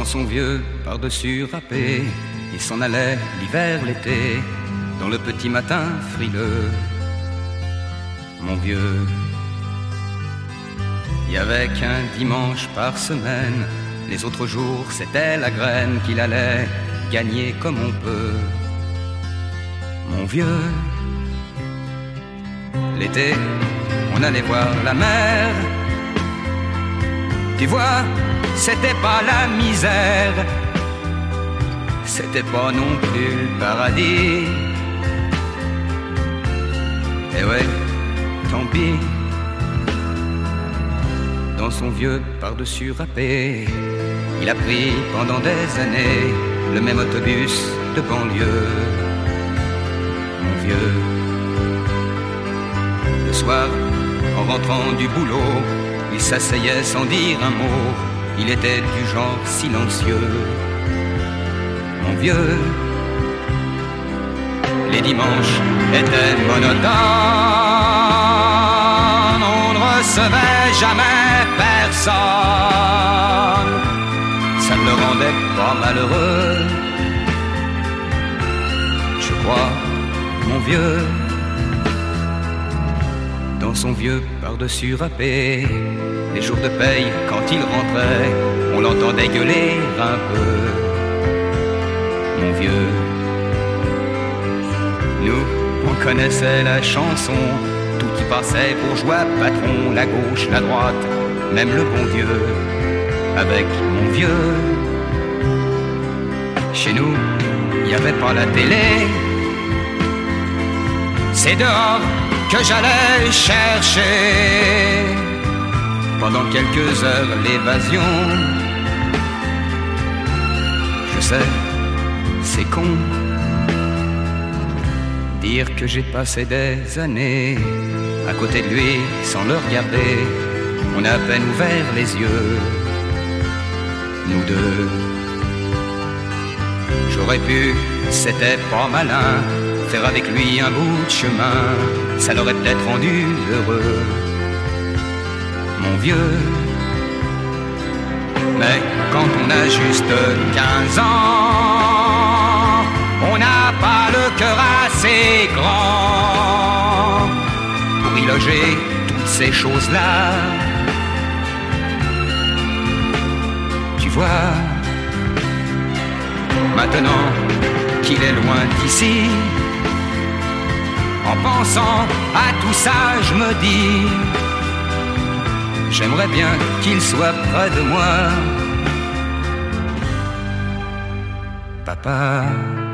Dans son vieux par-dessus râpé, il s'en allait l'hiver, l'été, dans le petit matin frileux. Mon vieux, il y avait qu'un dimanche par semaine, les autres jours c'était la graine qu'il allait gagner comme on peut. Mon vieux, l'été, on allait voir la mer. Tu vois, c'était pas la misère, c'était pas non plus le paradis. Et ouais, tant pis. Dans son vieux par-dessus râpé, il a pris pendant des années le même autobus de banlieue. Mon vieux, le soir, en rentrant du boulot, il s'asseyait sans dire un mot, il était du genre silencieux. Mon vieux, les dimanches étaient monotones, on ne recevait jamais personne, ça ne le rendait pas malheureux. Je crois, mon vieux, dans son vieux par-dessus râpé, les jours de paye, quand il rentrait, on l'entendait gueuler un peu. Mon vieux, nous, on connaissait la chanson, tout qui passait, bourgeois, patron, la gauche, la droite, même le bon Dieu, avec mon vieux. Chez nous, il n'y avait pas la télé, c'est dehors que j'allais chercher pendant quelques heures l'évasion. Je sais, c'est con, dire que j'ai passé des années à côté de lui sans le regarder. On a à peine ouvert les yeux, nous deux. J'aurais pu, c'était pas malin, faire avec lui un bout de chemin, ça l'aurait peut-être rendu heureux. Mon vieux, mais quand on a juste 15 ans, on n'a pas le cœur assez grand pour y loger toutes ces choses-là. Tu vois, maintenant qu'il est loin d'ici, en pensant à tout ça, je me dis, j'aimerais bien qu'il soit près de moi. Papa.